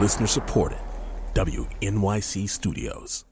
Listener supported. WNYC Studios.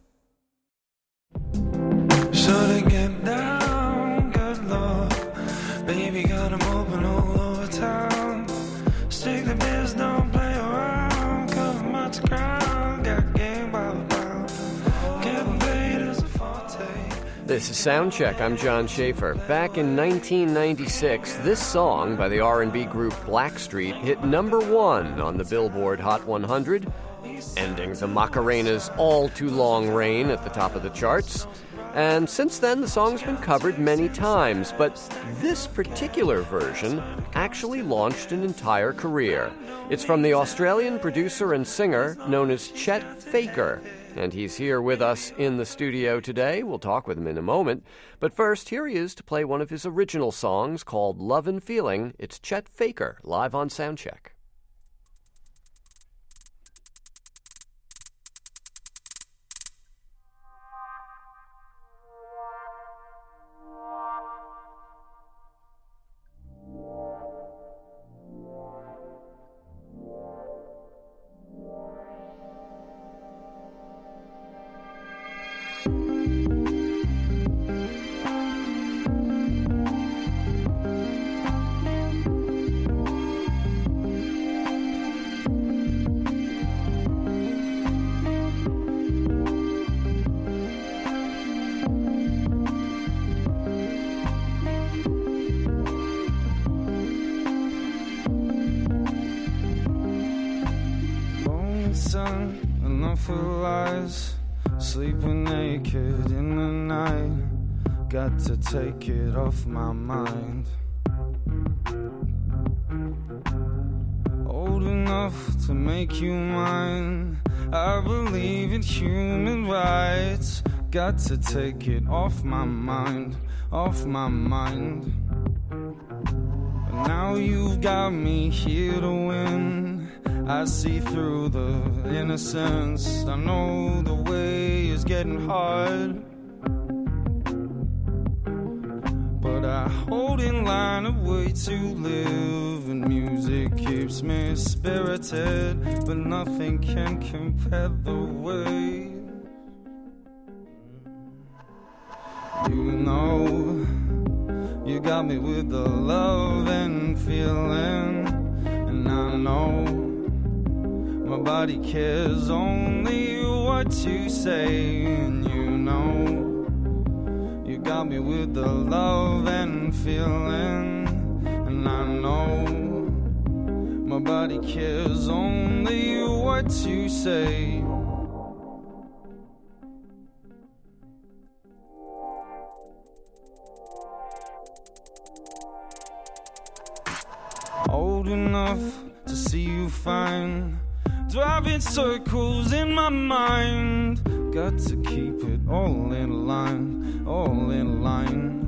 Shutting it down, good lord. Baby got 'em open all over town. Stick the biz, don't play around. Cover much ground, got game by the pound. Getting paid is a forte. This is Soundcheck. I'm John Schaefer. Back in 1996, this song by the R&B group Blackstreet hit number 1 on the Billboard Hot 100, ending the Macarena's All Too Long reign at the top of the charts. And since then, the song's been covered many times, but this particular version actually launched an entire career. It's from the Australian producer and singer known as Chet Faker, and he's here with us in the studio today. We'll talk with him in a moment. But first, here he is to play one of his original songs called Love and Feeling. It's Chet Faker, live on Soundcheck. Sun, enough of lies, sleeping naked in the night. Got to take it off my mind. Old enough to make you mine. I believe in human rights. Got to take it off my mind, off my mind. But now you've got me here to win. I see through the innocence. I know the way is getting hard, but I hold in line a way to live, and music keeps me spirited, but nothing can compare the way. You know, you got me with the love and feeling, and I know my body cares only what you say. And you know, you got me with the love and feeling, and I know my body cares only what you say. Old enough to see you fine, driving circles in my mind. Got to keep it all in line, all in line.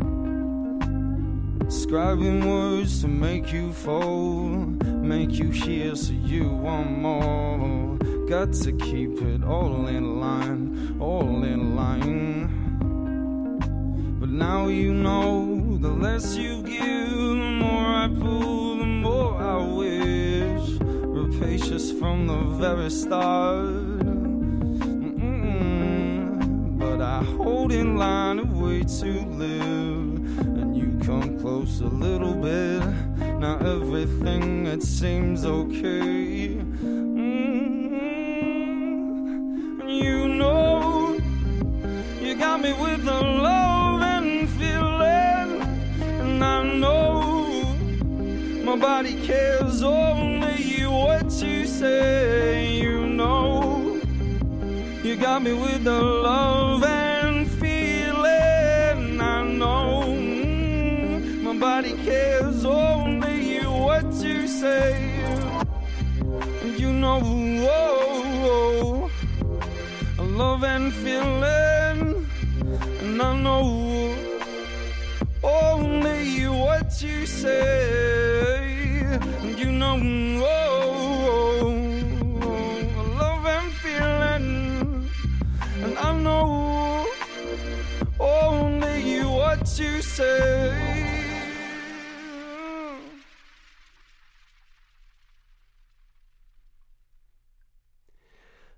Scribing words to make you fold, make you hear so you want more. Got to keep it all in line, all in line. But now you know, the less you give, the more I pull, the more I wish. Rapacious from the very start. But I hold in line a way to live, and you come close a little bit. Now everything, it seems okay. You know, you got me with the love and feeling, and I know my body cares only what you say. You know, you got me with the love and feeling. I know my body cares only what you say. You know, love and feeling, and I know only what you say. You know, love and feeling, and I know only what you say.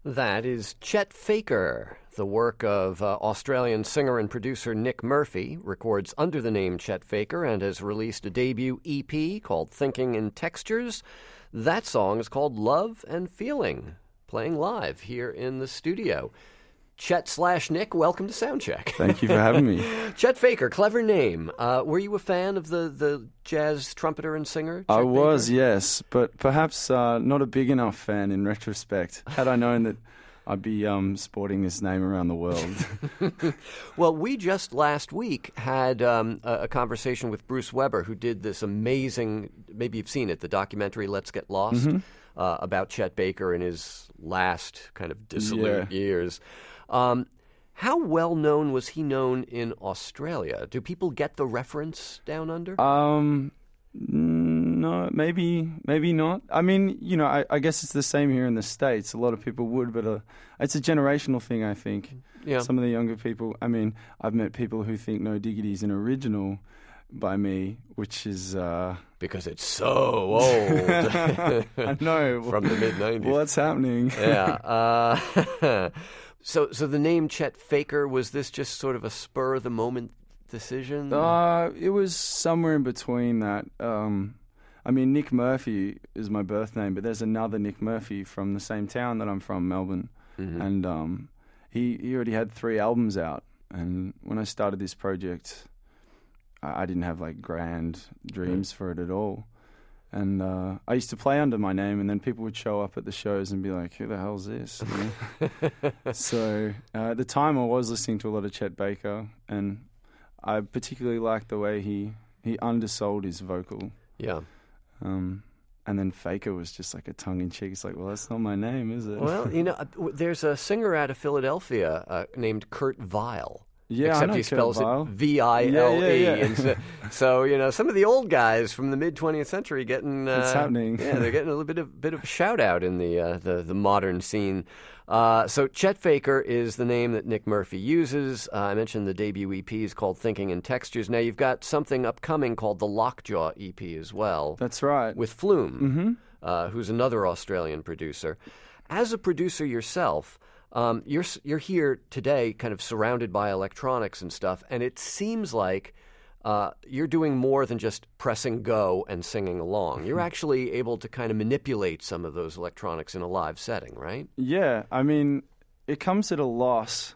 That is Chet Faker. The work of Australian singer and producer Nick Murphy, records under the name Chet Faker and has released a debut EP called Thinking in Textures. That song is called Love and Feeling, playing live here in the studio. Chet/Nick, welcome to Soundcheck. Thank you for having me. Chet Faker, clever name. Were you a fan of the jazz trumpeter and singer, Chet I was, Faker? yes, but perhaps not a big enough fan in retrospect. Had I known that I'd be sporting this name around the world. Well, we just last week had a conversation with Bruce Weber, who did this amazing, maybe you've seen it, the documentary Let's Get Lost, about Chet Baker in his last kind of dissolute years. How well known was he known in Australia? Do people get the reference down under? No, maybe not. I mean, you know, I guess it's the same here in the States. A lot of people would, but it's a generational thing, I think. Yeah. Some of the younger people, I mean, I've met people who think No Diggity is an original by me, which is... because it's so old. I know. From the mid-90s. What's happening? Yeah. So the name Chet Faker, was this just sort of a spur-of-the-moment decision? It was somewhere in between that. I mean, Nick Murphy is my birth name, but there's another Nick Murphy from the same town that I'm from, Melbourne. And he already had 3 albums out. And when I started this project, I didn't have, like, grand dreams for it at all. And I used to play under my name, and then people would show up at the shows and be like, who the hell's this? You know? So at the time I was listening to a lot of Chet Baker, and I particularly liked the way he undersold his vocal. Yeah. And then Faker was just like a tongue-in-cheek. It's like, well, that's not my name, is it? Well, you know, there's a singer out of Philadelphia named Kurt Vile. Yeah, except I know he spells Kurt Vile. it V-I-L-E. Yeah. And so, you know, some of the old guys from the mid-20th century getting... It's happening. Yeah, they're getting a little bit of a shout-out in the modern scene. So Chet Faker is the name that Nick Murphy uses. I mentioned the debut EP is called Thinking in Textures. Now, you've got something upcoming called the Lockjaw EP as well. That's right. With Flume, who's another Australian producer. As a producer yourself... You're here today kind of surrounded by electronics and stuff, and it seems like you're doing more than just pressing go and singing along. You're actually able to kind of manipulate some of those electronics in a live setting, right? Yeah, I mean, it comes at a loss.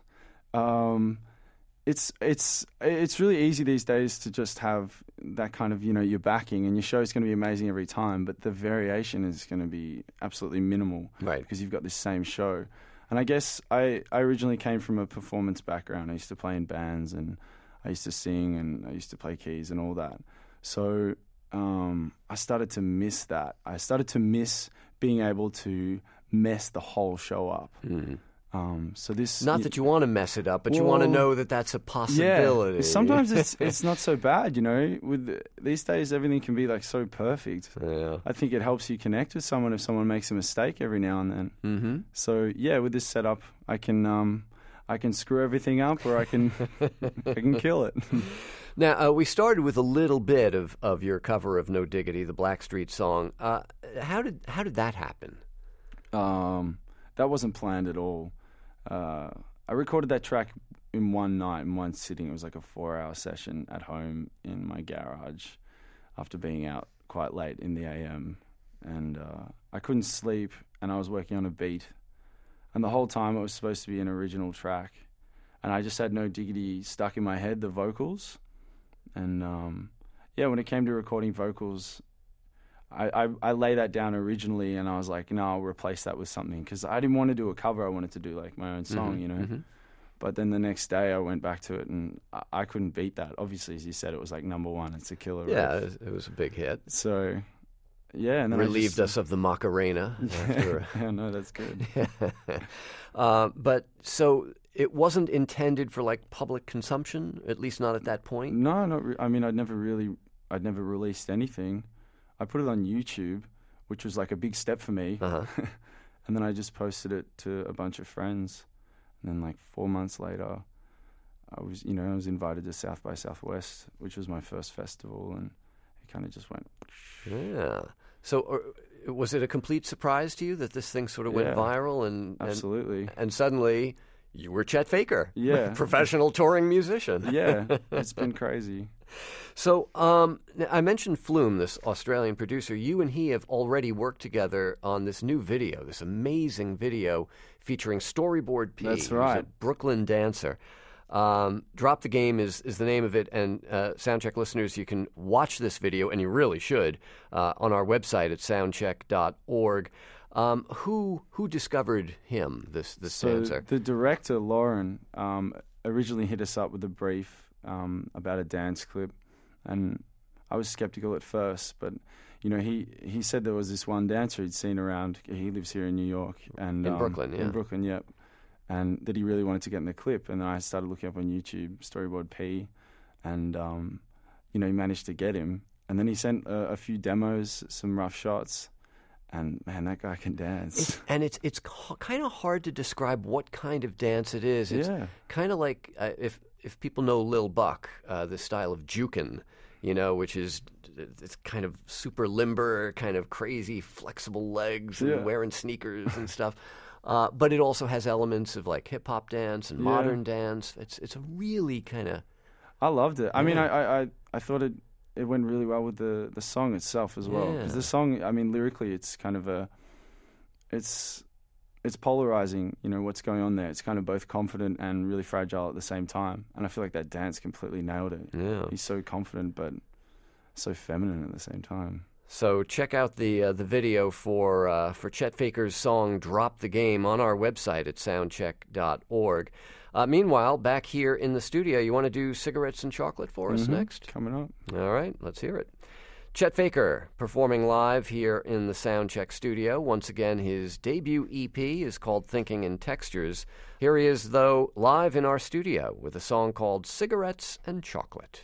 It's really easy these days to just have that kind of, you know, your backing, and your show's going to be amazing every time, but the variation is going to be absolutely minimal, right? Because you've got this same show. And I guess I originally came from a performance background. I used to play in bands, and I used to sing, and I used to play keys and all that. So I started to miss that. I started to miss being able to mess the whole show up. So this not that you want to mess it up, but you want to know that that's a possibility. Yeah, sometimes it's not so bad, you know. With these days, everything can be like so perfect. Yeah. I think it helps you connect with someone if someone makes a mistake every now and then. So yeah, with this setup, I can screw everything up, or I can kill it. Now, we started with a little bit of your cover of No Diggity, the Blackstreet song. How did that happen? That wasn't planned at all. I recorded that track in one night, in one sitting. It was like a 4-hour session at home in my garage after being out quite late in the AM. And I couldn't sleep, and I was working on a beat. And the whole time it was supposed to be an original track. And I just had No Diggity stuck in my head, the vocals. And when it came to recording vocals, I laid that down originally, and I was like, no, I'll replace that with something, because I didn't want to do a cover. I wanted to do like my own song, you know. But then the next day I went back to it, and I couldn't beat that. Obviously, as you said, it was like #1. It's a killer. Yeah, riff. it was a big hit. So, yeah, and then relieved us of the Macarena. Yeah, no, that's good. But so it wasn't intended for like public consumption, at least not at that point. No, I mean, I'd never released anything. I put it on YouTube, which was like a big step for me. And then I just posted it to a bunch of friends. And then like 4 months later, I was invited to South by Southwest, which was my first festival, and it kind of just went. Yeah. So was it a complete surprise to you that this thing sort of went viral? Absolutely. And suddenly you were Chet Faker, yeah, professional touring musician. Yeah, it's been crazy. So I mentioned Flume, this Australian producer. You and he have already worked together on this new video, this amazing video featuring Storyboard P. That's right. Who's a Brooklyn dancer. Drop the Game is the name of it, and Soundcheck listeners, you can watch this video, and you really should, on our website at soundcheck.org. Who discovered him, this dancer? The director, Lauren, originally hit us up with a brief about a dance clip, and I was skeptical at first, but he said there was this one dancer he'd seen around. He lives here in New York, and in Brooklyn, yeah. In Brooklyn, yep. And that he really wanted to get in the clip, and then I started looking up on YouTube, Storyboard P, and he managed to get him, and then he sent a few demos, some rough shots. And man, that guy can dance. It's kind of hard to describe what kind of dance it is. It's kind of like if people know Lil Buck, the style of jukin, which is it's kind of super limber, kind of crazy, flexible legs, and wearing sneakers and stuff. But it also has elements of like hip hop dance and modern dance. It's a really kind of. I loved it. I mean, I thought it went really well with the song itself as well. Because the song, I mean, lyrically, it's kind of it's polarizing, what's going on there. It's kind of both confident and really fragile at the same time. And I feel like that dance completely nailed it. Yeah. He's so confident, but so feminine at the same time. So check out the video for Chet Faker's song Drop the Game on our website at soundcheck.org. Meanwhile, back here in the studio, you want to do Cigarettes and Chocolate for us next? Coming up. All right, let's hear it. Chet Faker performing live here in the Soundcheck studio. Once again, his debut EP is called Thinking in Textures. Here he is, though, live in our studio with a song called Cigarettes and Chocolate.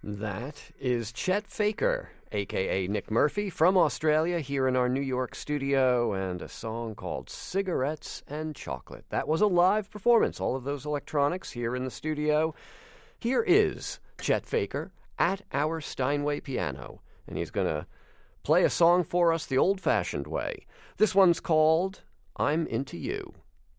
That is Chet Faker, a.k.a. Nick Murphy, from Australia, here in our New York studio, and a song called Cigarettes and Chocolate. That was a live performance, all of those electronics here in the studio. Here is Chet Faker at our Steinway piano, and he's going to play a song for us the old-fashioned way. This one's called I'm Into You.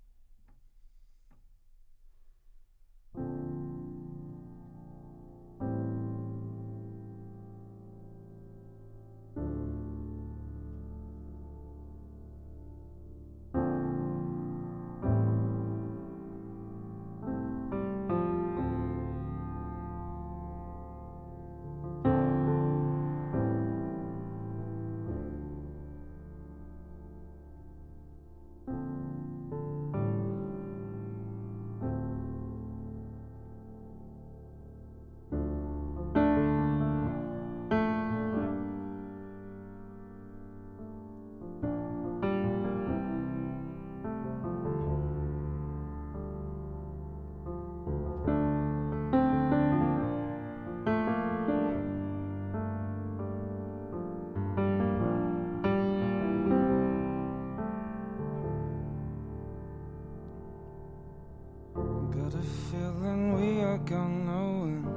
Got a feeling we are gonna win.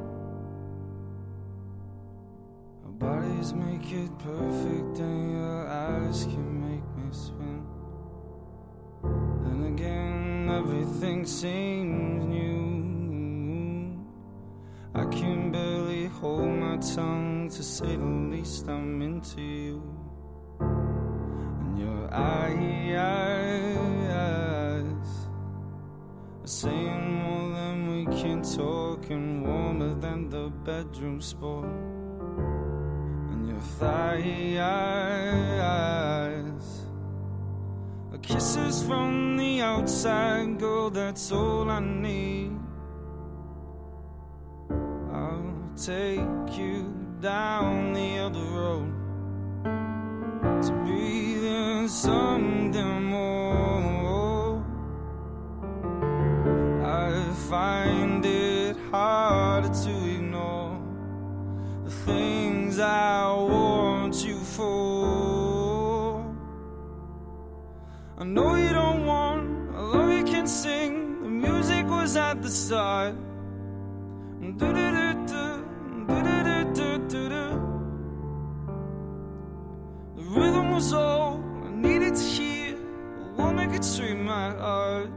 Our bodies make it perfect and your eyes can make me swim. Then again, everything seems new. I can barely hold my tongue, to say the least. I'm into you. And your eyes saying more than we can talk, and warmer than the bedroom sport. And your thighs are kisses from the outside, girl, that's all I need. I'll take you down the other road to breathe in something more. I find it harder to ignore the things I want you for. I know you don't want a love you can sing. The music was at the start. The rhythm was all I needed to hear. A woman could treat my heart.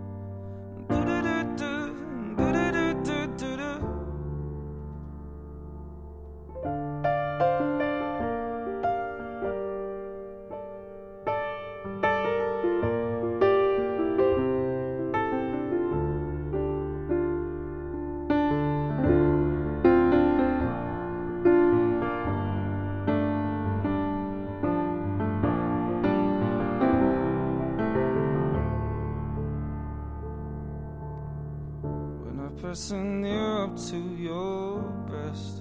Pressing near up to your breast,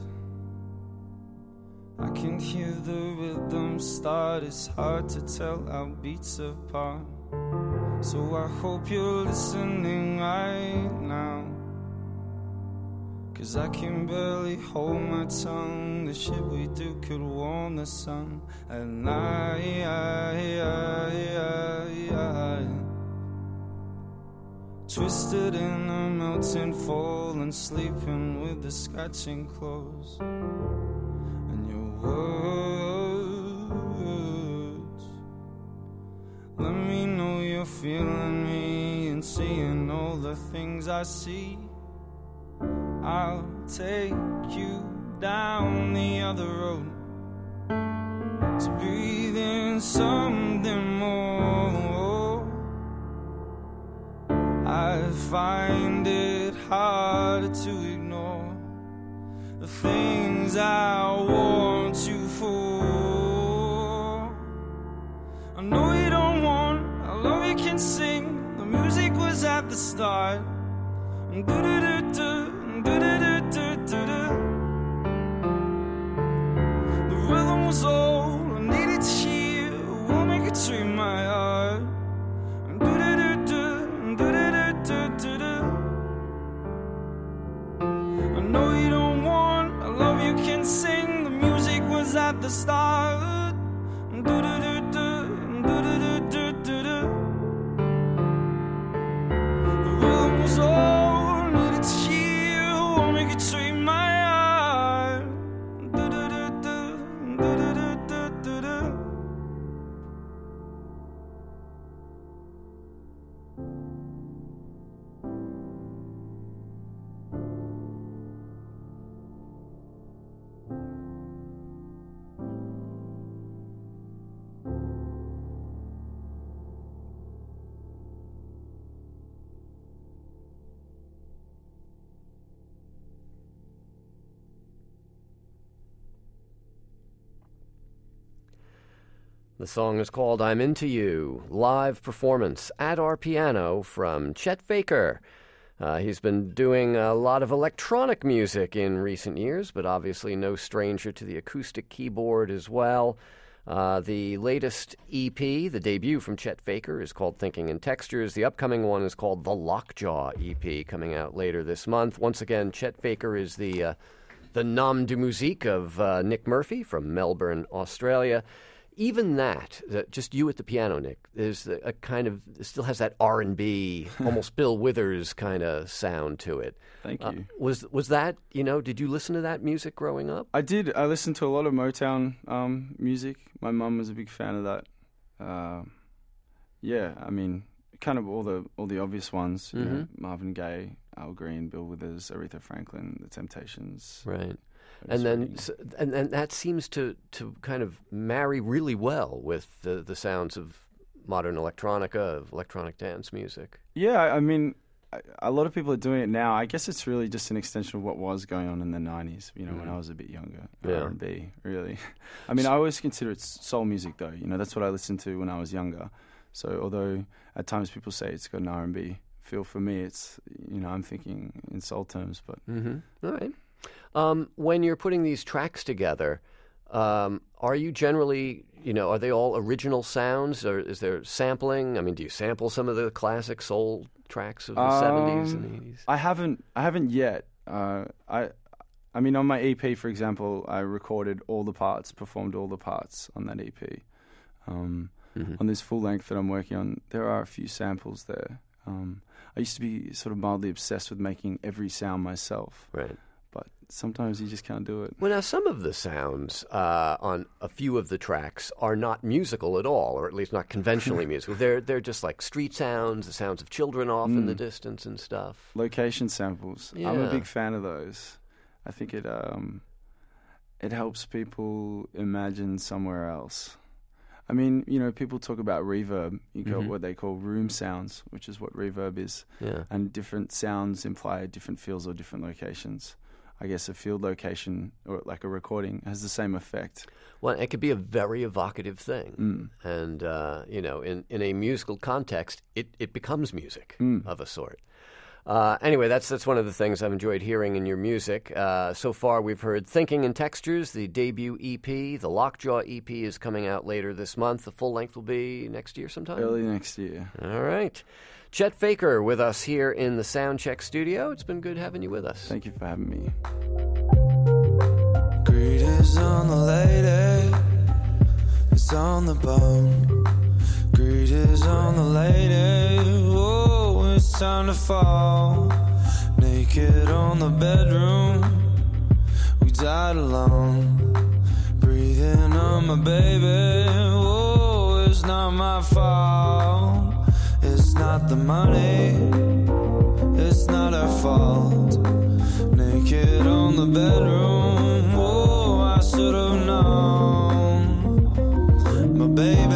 I can hear the rhythm start. It's hard to tell our beats apart. So I hope you're listening right now, 'cause I can barely hold my tongue. The shit we do could warm the sun at night. Twisted in a melting fall and sleeping with the scratching clothes. And your words let me know you're feeling me and seeing all the things I see. I'll take you down the other road to breathe in something more. I find it harder to ignore the things I want you for. I know you don't want a love you can sing. The music was at the start. The rhythm was all I needed to hear. A woman could treat my heart. I know you don't want a love was at the start. Do-do-do-do, the rhythm was all needed to hear. Won't make it take my heart. Do-do-do-do, do-do-do-do-do. The song is called I'm Into You, live performance at our piano from Chet Faker. He's been doing a lot of electronic music in recent years, but obviously no stranger to the acoustic keyboard as well. The latest EP, the debut from Chet Faker, is called Thinking in Textures. The upcoming one is called the Lockjaw EP, coming out later this month. Once again, Chet Faker is the nom de musique of Nick Murphy from Melbourne, Australia. Even that, just you at the piano, Nick, is a kind of, still has that R&B, almost Bill Withers kind of sound to it. Thank you. Was that, did you listen to that music growing up? I did. I listened to a lot of Motown music. My mum was a big fan of that. Yeah, I mean, kind of all the obvious ones. You know, Marvin Gaye, Al Green, Bill Withers, Aretha Franklin, The Temptations. Right. And then that seems to kind of marry really well with the sounds of modern electronica, of electronic dance music. Yeah, I mean, a lot of people are doing it now. I guess it's really just an extension of what was going on in the 90s, when I was a bit younger. Yeah. R&B, really. I mean, I always consider it soul music, though. That's what I listened to when I was younger. So although at times people say it's got an R&B feel, for me, it's, I'm thinking in soul terms. But All right. When you're putting these tracks together, are you generally, are they all original sounds, or is there sampling? I mean, do you sample some of the classic soul tracks of the 70s and 80s? I haven't yet. I mean, on my EP, for example, I recorded all the parts, performed all the parts on that EP. On this full length that I'm working on, there are a few samples there. I used to be sort of mildly obsessed with making every sound myself. Right. But sometimes you just can't do it. Well, now, some of the sounds on a few of the tracks are not musical at all, or at least not conventionally musical. They're just like street sounds, the sounds of children off in the distance and stuff. Location samples. Yeah. I'm a big fan of those. I think it helps people imagine somewhere else. I mean, people talk about reverb. You got what they call room sounds, which is what reverb is. Yeah. And different sounds imply different feels or different locations. I guess a field location or like a recording has the same effect. Well, it could be a very evocative thing. And, in a musical context, it becomes music of a sort. Anyway, that's one of the things I've enjoyed hearing in your music. So far, we've heard Thinking in Textures, the debut EP. The Lockjaw EP is coming out later this month. The full length will be next year sometime? Early next year. All right. Chet Faker with us here in the Soundcheck studio. It's been good having you with us. Thank you for having me. Greetings on the lady, it's on the bone. Greetings on the lady, oh, it's time to fall. Naked on the bedroom, we died alone. Breathing on my baby, oh, it's not my fault. It's not the money, it's not our fault. Naked on the bedroom, oh, I should have known. My baby